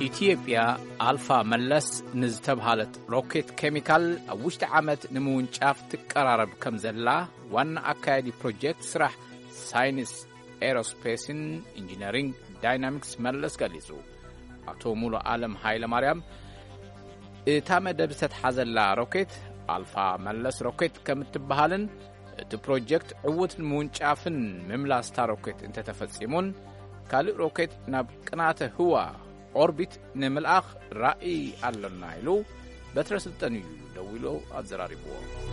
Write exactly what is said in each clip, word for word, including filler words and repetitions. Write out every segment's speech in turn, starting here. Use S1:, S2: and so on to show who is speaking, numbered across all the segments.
S1: ኢትዮጵያ አልፋ መለስ ንዝተብሃለት ሮኬት ኬሚካል አውሽተ ዓመት ንምውንጫፍ ትቀራረብ ከምዘላ ዋና አካያዲ ፕሮጀክት ስራሕ ሳይንስ ኤሮስፔስን ኢንጂነሪንግ ዳይናሚክስ መለስ ገሊጹ። አቶ ሙሉ ዓለም ኃይለ ማርያም እታ መደብ ዝተሓዘላ ሮኬት አልፋ መለስ ሮኬት ከምትበሃልን እቲ ፕሮጀክት ዕውት ንምውንጫፍን ምምላስታ ሮኬት እንተተፈጺሙን ካልእ ሮኬት ናብ ቅናተ ህዋ ኦርቢት ንምልአኽ ራእይ ኣለና ኢሉ በትረ ስልጠን እዩ ደው ኢሉ ኣዘራሪብዎ።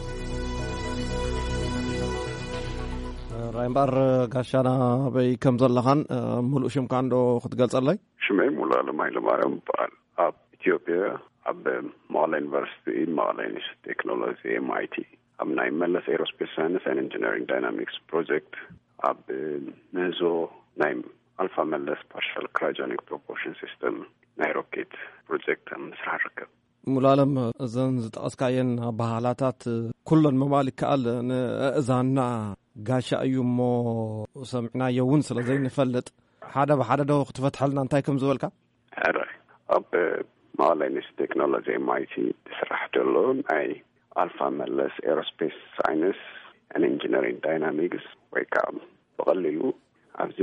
S2: ራይምባር ጋሻና በይ ከም ዘለኻን ሙሉእ ሽምካ እንዶ ክትገልጸለይ?
S3: ሽመይ ሙሉ ዓለም ኃይለ ማርያም ይበሃል። ኣብ ኢትዮጵያ ኣብ መቐለ ዩኒቨርሲቲ መቐለ ኢንስቲትዩት ቴክኖሎጂ ኤም አይ ቲ ኣብ ናይ መለስ ኤሮስፔስ ሳይንስ ኤንድ ኢንጂነሪንግ ዳይናሚክስ ፕሮጀክት ኣብ ነዞ ናይ አልፋ መለስ ፓርሻል ክራዮጀኒክ ፕሮፖርሽን ሲስተም ናይ ሮኬት ፕሮጀክት ምስራሕ ርከብ።
S2: ሙሉ ዓለም እዘን ዝጠቐስካየን ባህላታት ኩለን ምባል ይከኣል ንእዛና ጋሻ እዩ እሞ ሰሚዕናዮ እውን ስለዘይንፈልጥ ሓደ ብሓደ ዶ ክትፈትሐልና እንታይ ከም ዝበልካ?
S3: ኣራይ ኣብ መቐለ ኢንስቲትዩት ቴክኖሎጂ ኤም አይ ቲ ዝስራሕ ዘሎ ናይ አልፋ መለስ ኤሮስፔስ ሳይንስ ኤንድ ኢንጂነሪንግ ዳይናሚክስ ወይ ከዓ ብቐሊሉ ኣብዚ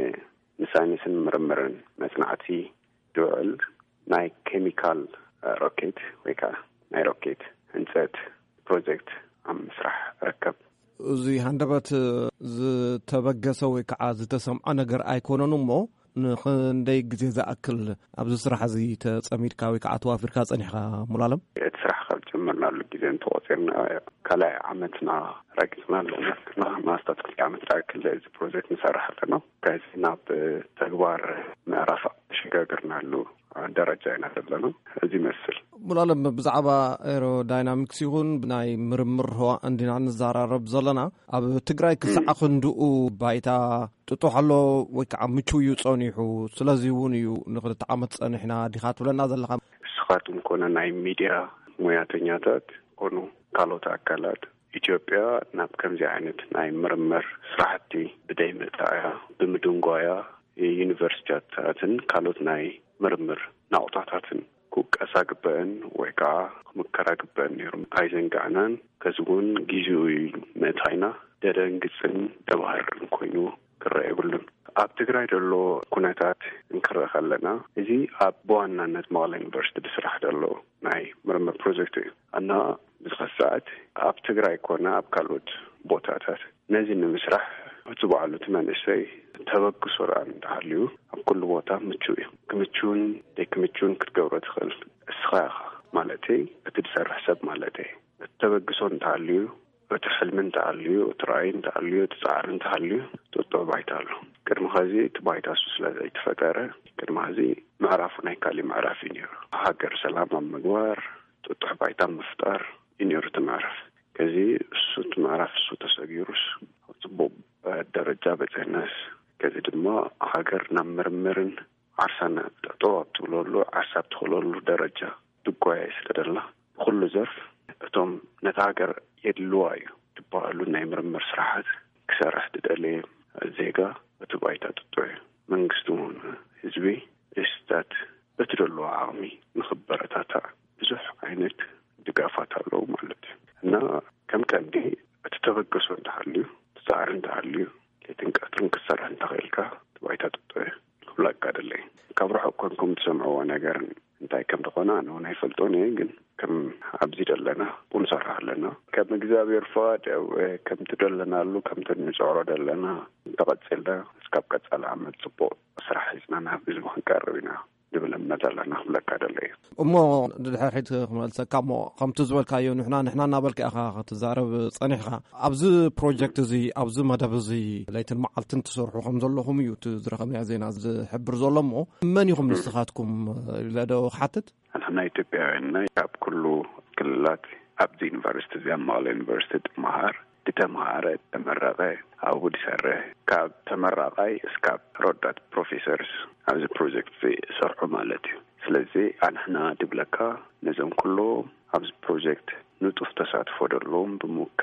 S3: ንሳይንስን ምርምርን መጽናዕቲ ድውዕል ናይ ኬሚካል ሮኬት ወይ ከዓ ናይ ሮኬት ህንፀት ፕሮጀክት ኣብ ምስራሕ ርከብ።
S2: እዚ ሃንደበት ዝተበገሰ ወይ ከዓ ዝተሰምዐ ነገር ኣይኮነን እሞ ንክንደይ ግዜ ዝኣክል ኣብዚ ስራሕ እዚ ተጸሚድካ ወይ ከዓ ተዋፊርካ ጸኒሕካ? ሙሉ ዓለም
S3: እቲ ስራሕ ካብ ጀመርናሉ ግዜ እንተቆፂርና ካልኣይ ዓመትና ረጊፅና ኣለና። ማስተር ክልተ ዓመት ዝኣክል እዚ ፕሮጀክት ንሰርሕ ኣለና። ከዚ ናብ ተግባር ምዕራፍ ተሸጋገርናሉ ደረጃ ኢና ዘለና። እዚ መስል
S2: ሙሉ ዓለም ብዛዕባ ኤሮዳይናሚክስ ይኹን ናይ ምርምር ህዋ እንዲና ንዘራረብ ዘለና ኣብ ትግራይ ክሳዕ ክንድኡ ባይታ ጥጡሕ ኣሎ ወይ ከዓ ምቹው እዩ ጸኒሑ። ስለዚ እውን እዩ ንክልተ ዓመት ጸኒሕና ዲኻ ትብለና ዘለኻ?
S3: ንስኻትኩም ኮነ ናይ ሚድያ ሙያተኛታት ኮኑ ካልኦት ኣካላት ኢትዮጵያ ናብ ከምዚ ዓይነት ናይ ምርምር ስራሕቲ ብደይ ምርታያ ብምድንጓያ ዩኒቨርሲቲታትን ካልኦት ናይ ምርምር ናውጣታትን ኩቀሳ ግበን ወይ ከዓ ክምከራ ግበን ነይሩ ኣይዘንጋዕናን። ከዚውን ጊዜኡ ምእታይና ደደንግፅን ተባህርን ኮይኑ ክረአ የብሉን። ኣብ ትግራይ ዘሎ ኩነታት እንክርኢ ከለና እዚ ኣብ በዋናነት መቐለ ዩኒቨርሲቲ ዝስራሕ ዘሎ ናይ ምርምር ፕሮጀክት እዩ እና ብዝኸሳት ኣብ ትግራይ ኮነ ኣብ ካልኦት ቦታታት ነዚ ንምስራሕ እትበዓሉ ትመንእሰይ ተበግሶ ራን እንዳሃልዩ ኣብ ኩሉ ቦታ ምቹው እዩ። ክምቹውን ደይክምቹውን ክትገብሮ ትኽእል እስኻ ኢኻ ማለት እቲ ዝሰርሕ ሰብ ማለት እዩ። ተበግሶ እንዳሃልዩ እቲ ሕልሚ እንዳሃልዩ እቲ ራእይ እንዳሃልዩ እቲ ፃዕሪ እንዳሃልዩ ጥጡዕ ባይታ ኣሎ። ቅድሚ ኸዚ እቲ ባይታ እሱ ስለዘይተፈጠረ ቅድሚ ኸዚ ምዕራፉ ናይ ካሊእ ምዕራፍ እዩ ነይሩ። ሃገር ሰላም ኣብ ምግባር ጥጡዕ ባይታ ምፍጣር እዩ ነይሩ እቲ ምዕራፍ። ከዚ እሱ እቲ ምዕራፍ እሱ ተሰጊሩስ ኣብ ፅቡቅ ደረጃ በፅሕናስ ከዚ ድማ ሃገር ናብ ምርምርን ዓርሳና ጠጠው ኣብትብለሉ ዓሳብ ትኽእለሉ ደረጃ ትጓየ ስለደላ ብኩሉ ዘርፍ እቶም ነታ ሃገር የድልዋ እዩ ትበሃሉ ናይ ምርምር ስራሓት ክሰርሕ ትደልየ ዜጋ እቲ ባይታ ጥጡዕ እዩ። መንግስቲ እውን ህዝቢ እስታት በትደልዋ ዓቕሚ ንኽበረታታዕ ብዙሕ ዓይነት ድጋፋት ኣለዉ ማለት እዩ እና ከም ቀንዲ እቲ ተበገሶ እንዳሃልዩ ፃዕሪ እንዳሃልዩ ሌትን ቀትርን ክሰርሕ እንተኽእልካ እቲ ባይታ ጥጡዕ እዩ ክብለካ ደለይ። ካብ ርሑቕ ኮንኩም ትሰምዕዎ ነገር እንታይ ከም ዝኾነ ኣነ እውን ኣይፈልጦን እየ። ግን ከም ኣብዚ ደለና ንሰርሕ ኣለና ከም እግዚኣብሔር ፈቃድ ከም ትደለናሉ ከም ትንፅዕሮ ደለና ተቐፂልና እስካብ ቀፃሊ ዓመት ፅቡቅ ስራሕ ሒዝና ናብ ህዝቢ ክንቀርብ ኢና ድብል እምነት ኣለና ክብለካ ደለይ
S2: እሞ ድሕሪት ክመልሰካ እሞ ከምቲ ዝበልካዮ ንሕና ንሕና እናበልካ ኢኻ ክትዛረብ ጸኒሕካ ኣብዚ ፕሮጀክት እዚ ኣብዚ መደብ እዚ ለይትን መዓልትን ትሰርሑ ከም ዘለኹም እዩ እቲ ዝረኸብናዮ ዜና ዝሕብር ዘሎ እሞ መን ኢኹም ንስኻትኩም ኢለ ዶ ክሓትት?
S3: ንሕና ኢትዮጵያውያንና ኣብ ኩሉ ክልላት ኣብዚ ዩኒቨርሲቲ እዚ ኣብ መቐለ ዩኒቨርሲቲ ጥመሃር ተተማሃረ ተመረቀ ኣብኡ ዝሰርሕ ካብ ተመራቃይ እስካብ ረዳት ፕሮፌሰርስ ኣብዚ ፕሮጀክት ሰርሑ ማለት እዩ። ስለዚ ኣንሕና ድብለካ ነዞም ኩሉ ኣብዚ ፕሮጀክት ንጡፍ ተሳትፎ ደለዎም ብምውካል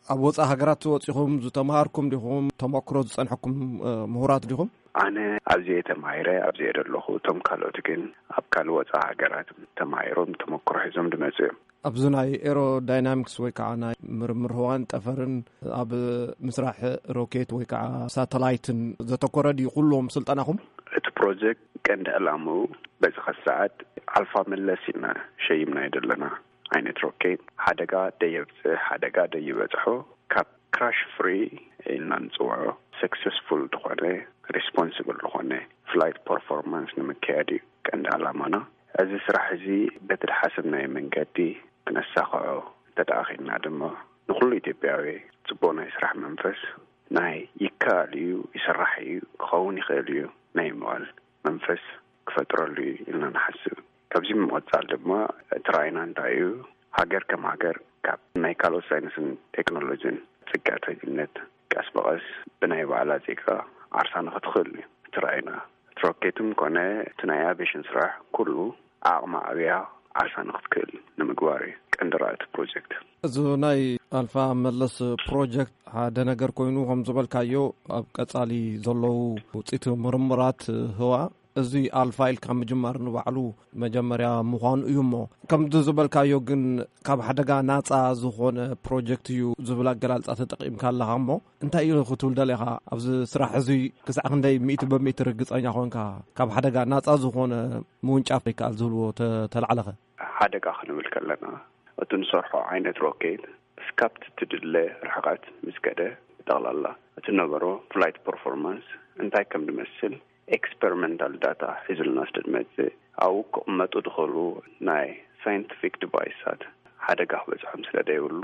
S2: ኣብ ወፃኢ ሃገራት ወፂኹም ዝተማሃርኩም ዲኹም ተመክሮ ዝጸንሐኩም ምሁራት ዲኹም?
S3: ኣነ ኣብዚ ተማሂረ ኣብዚ ደለኹ ቶም ካልኦት ግን ኣብ ካልእ ወፃኢ ሃገራት ተማሂሮም ተመክሮ ሒዞም ድመጹ እዮም።
S2: ኣብዚ ናይ ኤሮዳይናሚክስ ወይ ከዓ ናይ ምርምር ህዋን ጠፈርን ኣብ ምስራሕ ሮኬት ወይ ከዓ ሳተላይትን ዘተኮረ ድዩ ኩሎም ስልጠናኹም?
S3: እቲ ፕሮጀክት ቀንዲ ዕላምኡ በዚ ሰዓት ኣልፋ መለስ ኢና ሸይምና ይደለና ዓይነት ሮኬት ሓደጋ ደየብጽሕ ሓደጋ ደይበጽሖ ካብ ክራሽ ፍሪ ኢልና ንጽውዖ ሰክሰስፉል ዝኾነ ሪስፖንስብል ዝኾነ ፍላይት ፐርፎርማንስ ንምክያድ ቀንዲ ዕላማና። እዚ ስራሕ እዚ በቲ ሓሰብናዮ መንገዲ ክነሳኽዖ ተዳኺልና ድማ ንኹሉ ኢትዮጵያዊ ጽቡቕ ናይ ስራሕ መንፈስ ናይ ይከኣል እዩ ይስራሕ እዩ ክኸውን ይኽእል እዩ ናይ ምባል መንፈስ ክፈጥረሉ ኢልና ንሓስብ። ካብዚ ምወጻል ድማ ትራይና እንታይ እዩ ሃገር ከም ሃገር ካብ ናይ ካልኦት ሳይንስን ቴክኖሎጂን ጽጋተኝነት ቀስ በቐስ ብናይ ባዕላ ዜጋ ዓርሳ ንኽትኽእል እዩ ትራይና። ሮኬትም ኮነ እቲ ናይ አቪዬሽን ስራሕ ኩሉ ዓቕማ ኣብያ ዓርሳ ንኽትክእል ንምግባር እዩ ቀንዲ ራእቲ ፕሮጀክት።
S2: እዚ ናይ ኣልፋ መለስ ፕሮጀክት ሓደ ነገር ኮይኑ ከም ዝበልካዮ ኣብ ቀጻሊ ዘለዉ ውፅኢት ምርምራት ህዋ እዚ ኣልፋ ኢልካ ምጅማር ንባዕሉ መጀመርያ ምዃኑ እዩ እሞ ከምዚ ዝበልካዮ ግን ካብ ሓደጋ ናፃ ዝኾነ ፕሮጀክት እዩ ዝብል ኣገላልጻ ተጠቒምካ ኣለኻ እሞ እንታይ እዩ ክትብል ደለኻ ኣብዚ ስራሕ እዚ ክሳዕ ክንደይ ሚእቲ በሚእቲ ርግፀኛ ኮንካ ካብ ሓደጋ ናፃ ዝኾነ ምውንጫፍ ይከኣል ዝብልዎ ተላዕለኸ?
S3: ሓደጋ ክንብል ከለና እቲ ንሰርሖ ዓይነት ሮኬት እስካብ ትድለ ርሕቐት ምስ ከደ ጠቕላላ እቲ ነበሮ ፍላይት ፐርፎርማንስ እንታይ ከም ዝመስል ኤክስፐሪመንታል ዳታ ሒዝልና ስለድመጽእ ኣብኡ ክቕመጡ ድኽእሉ ናይ ሳይንቲፊክ ዲቫይሳት ሓደጋ ክበጽሖም ስለደይብሉ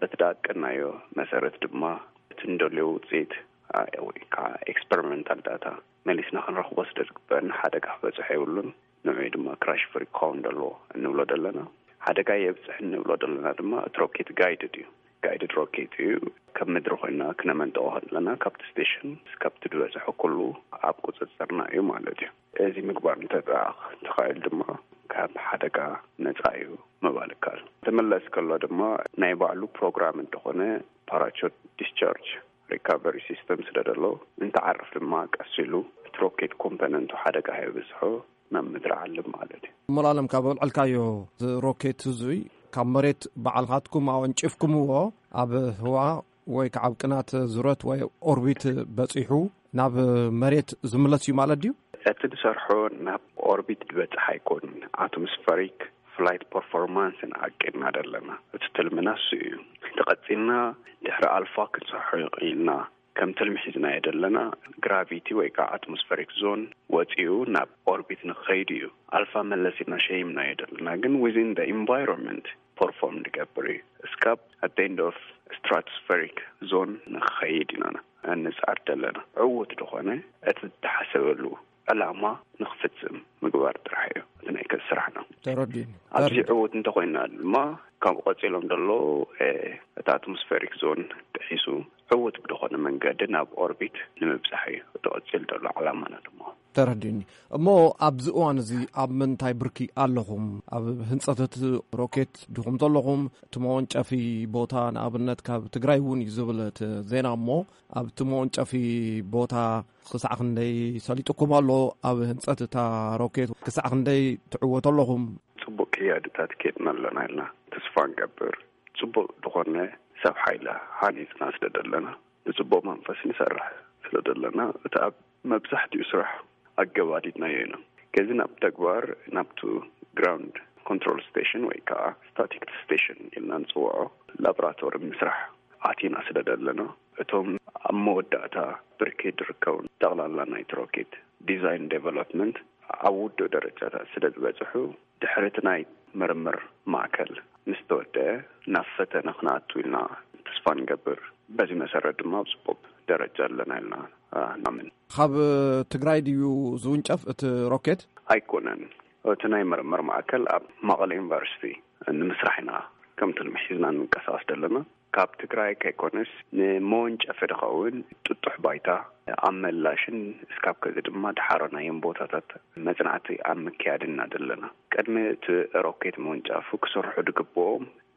S3: በትዳቀናዮ መሰረት ድማ እቲ እንደልዮ ውፅኢት ወይ ከዓ ኤክስፐሪመንታል ዳታ መሊስና ክንረኽቦ ስለዝግበአና ሓደጋ ክበጽሖ የብሉን። ንዑ ድማ ክራሽ ፍሪ ክኸውን ደልዎ እንብሎ ደለና። ሓደጋ የብጽሕ እንብሎ ደለና ድማ እቲ ሮኬት ጋይድድ እዩ ጋይድድ ሮኬት እዩ። ካብ ምድሪ ኮይና ክነመንጠቆ ከለና ካብቲ ስቴሽን እስካብቲ ድበጽሖ ኩሉ ኣብ ቁፅጽርና እዩ ማለት እዩ። እዚ ምግባር እንተደኣኽ ተኻይል ድማ ካብ ሓደጋ ነፃ እዩ ምባል ይከኣል። ተመለስ ከሎ ድማ ናይ ባዕሉ ፕሮግራም እንደኾነ ፓራቹት ዲስቻርጅ ሪካቨሪ ሲስተም ስለደሎ እንተዓርፍ ድማ ቀስ ኢሉ እቲ ሮኬት ኮምፖነንቱ ሓደጋ የብጽሖ ናብ ምድሪ ዓልም ማለት እዩ።
S2: ሞላለም ካብ በልዕልካዮ ሮኬት እዙይ ካብ መሬት በዓልካትኩም ኣወንጭፍኩምዎ ኣብ ህዋ ወይ ከዓ ቅናት ዙረት ወይ ኦርቢት በፂሑ ናብ መሬት ዝምለስ እዩ ማለት ድዩ?
S3: እቲ ዝሰርሖ ናብ ኦርቢት ዝበጽሕ ኣይኮን ኣቶሞስፌሪክ ፍላይት ፐርፎርማንስ ኣቂድና ደለና እቲ ትልምናስ እዩ ተቐፂልና ድሕሪ ኣልፋ ክንሰርሖ ይኽእልና ከም ትልሚ ሒዝና የደለና ግራቪቲ ወይ ከዓ ኣትሞስፌሪክ ዞን ወፂኡ ናብ ኦርቢት ንኸይድ እዩ። ኣልፋ መለሲና ሸይምና የደለና ግን within the environment perform ንገብር እዩ እስካብ at the end of stratospheric zone ንኸይድ ኢና ንጻር ደለና ዕውት ድኾነ እቲ ተሓሰበሉ ዕላማ ንኽፍጽም ምግባር ጥራሕ እዩ እቲ ናይ ስራሕና
S2: ተረዲን
S3: ኣብዚ ዕውት እንተኮይና ድማ ካብ ቆፂሎም ደሎ እቲ ኣትሞስፌሪክ ዞን ተሒሱ ዕውት ብድኾነ መንገዲ ናብ ኦርቢት ንምብጻሕ እዩ ተቆፂል ደሎ ዕላማና ድማ
S2: ተረዲኒ እሞ ኣብዚ እዋን እዚ ኣብ ምንታይ ብርኪ ኣለኹም? ኣብ ህንፀት ሮኬት ዲኹም ዘለኹም? እቲ መወንጨፊ ቦታ ንኣብነት ካብ ትግራይ እውን እዩ ዝብል ዜና እሞ ኣብቲ መወንጨፊ ቦታ ክሳዕ ክንደይ ሰሊጥኩም ኣሎ? ኣብ ህንፀት እታ ሮኬት ክሳዕ ክንደይ ትዕወቱ ኣለኹም?
S3: ጽቡቕ ክያድታት ከድና ኣለና ኢልና ተስፋ ንገብር። ጽቡቕ ዝኾነ ሰብ ሓይላ ሃኒፅና ስለደለና ብጽቡቕ መንፈስ ንሰርሕ ስለደለና እቲ ኣብ መብዛሕትኡ ስራሕ ኣገባዲድናዮ ኢና ከዚ ናብ ተግባር ናብቱ ግራውንድ ኮንትሮል ስቴሽን ወይ ከዓ ስታቲክ ስቴሽን ኢልና ንጽውዖ ላብራቶሪ ምስራሕ ኣቲና ስለደለና እቶም ኣብ መወዳእታ ብርኪ ድርከውን ጠቕላላ ናይቲ ሮኬት ዲዛይን ዴቨሎፕመንት ኣብ ውድእ ደረጃታት ስለ ዝበጽሑ ድሕሪ እቲ ናይ ምርምር ማእከል ምስ ተወድአ ናብ ፈተነ ክንኣቱ ኢልና ተስፋ ንገብር። በዚ መሰረት ድማ ብጽቡቕ ደረጃ ኣለና ኢልና ናምን።
S2: ካብ ትግራይ ድዩ ዝውንጨፍ እቲ ሮኬት?
S3: ኣይኮነን እቲ ናይ ምርምር ማእከል ኣብ መቐለ ዩኒቨርሲቲ ንምስራሕ ኢና ከም ትልሚ ሒዝና ንንቀሳቐስ ዘለና። ካብ ትግራይ ከይኮነስ ንመወንጨፊ ድኸውን ጥጡሕ ባይታ ኣብ መላሽን እስካብ ከዚ ድማ ድሓረናዮም ቦታታት መጽናዕቲ ኣብ ምክያድ ኢና ዘለና። ቅድሚ እቲ ሮኬት መወንጨፉ ክሰርሑ ድግብኦም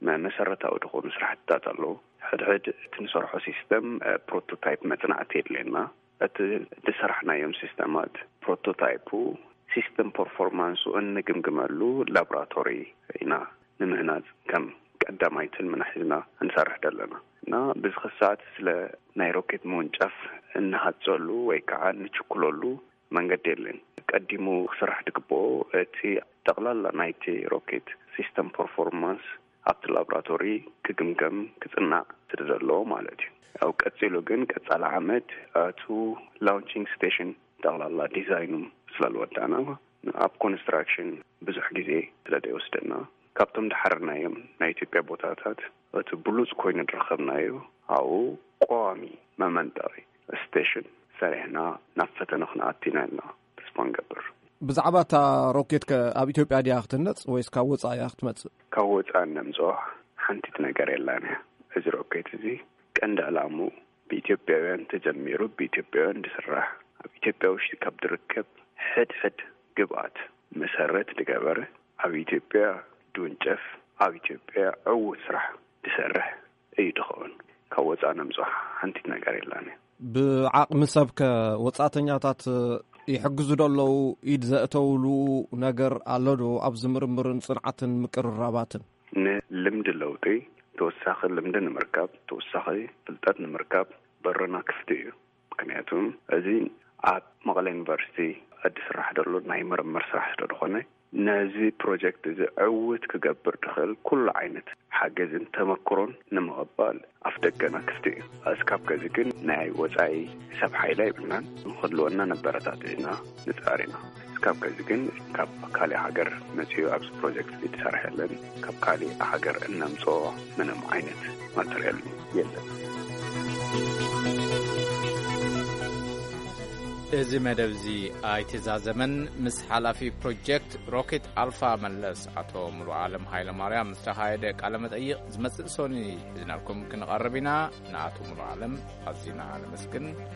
S3: ما مسرتاو دخول مسرحتات الله حد حد تنصرحو سيستم بروتوتايب مصنعتي لنا ات تسرحنا يوم سيستمات بروتوتايبو سيستم performance ونجمجمالو لابراتوري هنا نمهنات كم قدامايتن من حزنا نسرح دلنا نا بزخصات سل نايروكيت مونجف انها تزولو ويكعان نشكلولو منقدلين قديمو سرح دقبو تي تقلال نايتي روكيت سيستم performance ابت لابراتوري كجمجم كصنع تدلو مالتي او قصيلو جن قصال عمد تو لانچينج ستيشن تقلال ديزاينو سلالودانا اب كونستراكشن بزح غزي تلدي وسدنا كابتم دحرنايم نايتيبيا بوتاتات ات بلوز كوين درخبنايو او قوامي ممنطري ستيشن سريحنا نفتنا خناتينا تسبانغبر
S2: بزعبا تا روكيت كاب ኢትዮጵያ ዲያ ክትነጽ ወይስ ካወጻ ያ ክትመጽ
S3: ካወጻ ነምጾህ ሓንቲት ነገር የላና እዚ ሮኬት እዚ ቀንድ አላሙ በኢትዮጵያውያን ተጀምሮ በኢትዮጵያውያን እንዲሰራህ ኣብ ኢትዮጵያ ውሽጥ ካብ ድርክብ ሕድ ሕድ ግብአት መሰረት ድገበረ ኣብ ኢትዮጵያ ዱንጨፍ ኣብ ኢትዮጵያ አው ስራሕ ድሰርሕ እይድኾን ካወጻ ነምጾህ ሓንቲት ነገር የላና
S2: ብዓቅም ሰብ ከወጻተኛታት ይሕግዙ ደለው ኢድ ዘእተውሉ ነገር አለዶ ኣብዚ ምርምርን ጽንዓትን ምቅርራባትን
S3: ንልምድ ለውጢ ተወሳኺ ልምድ ንምርካብ ተወሳኺ ፍልጠት ንምርካብ በረና ክፍቲ እዩ ምክንያቱም እዚ ኣብ መቐለ ዩኒቨርሲቲ ኣዲስ ስራሕ ደሎ ናይ ምርምር ስራሕ ስለኾነ ነዚ ፕሮጀክት እዚ ዕውት ክገብር ድኽእል ኩሉ ዓይነት ሓገዝን ተመክሮን ንምቕባል ኣፍደገና ክፍቲ እዩ እስካብ ከዚ ግን ናይ ወፃኢ ሰብ ሓይላ ይብልናን ንኽህልወና ነበረታትና ንጻሪና እስካብ ከዚ ግን ካብ ካሊእ ሃገር መፅኡ ኣብዚ ፕሮጀክት ዝተሰርሐ የለን ካብ ካሊእ ሃገር እናምጾ ምንም ዓይነት ማተርያል የለን
S1: እዚ መደብዚ ኣይተዛዘመን ምስ ሓላፊ ፕሮጀክት ሮኬት አልፋ መለስ አቶ ሙሉ ዓለም ኃይለ ማርያም ምስተኻየደ ቃለ መጠይቅ ዝመጽእ ሶኒ ዝናልኩም ክንቀርብና ንአቶ ሙሉ ዓለም አዚና ለመስግን